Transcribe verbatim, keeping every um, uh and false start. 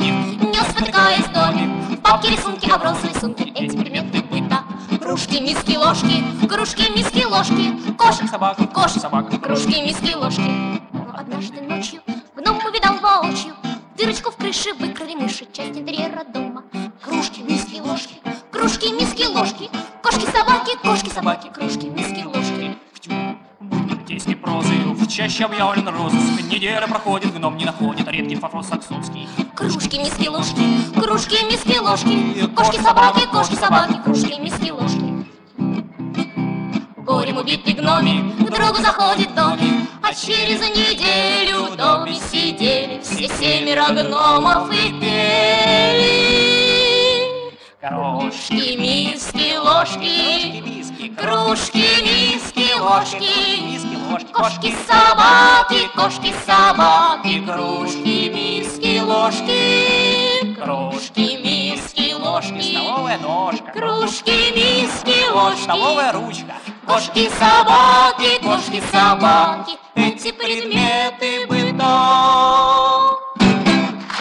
домик, не спотыкаясь домик. Папки, рисунки, образы, рисунки, эти предметы быта. Кружки, миски, ложки, кружки, миски, ложки. Кошек, собака, кошек, собака, кружки, миски, ложки. Но однажды ночью гном увидал воочию дырочку в крыше выкрали мыши, часть интерьера дома. Кружки, миски, ложки, кружки, миски, ложки. Кошки, собаки, кошки, собаки, кружки, миски, ложки. Житейской прозы в чаще объявлен розыск. Неделя проходит, гном не находит редкий вопрос саксонский. Кружки, миски, ложки, кружки, миски, ложки. Кошки, собаки, кошки, собаки, кружки, миски, ложки. Горем убитый гномик к другу заходит в домик, а через неделю в доме сидели все семеро гномов и пели. Кружки, миски, ложки, кружки, миски, ложки. Кошки, собаки, кошки, собаки, кружки, миски, ложки. Кружки, миски, ложки, Столовая ножка, кружки, миски, ложки. столовая ручка. Кошки, собаки, кошки, собаки, эти предметы быта.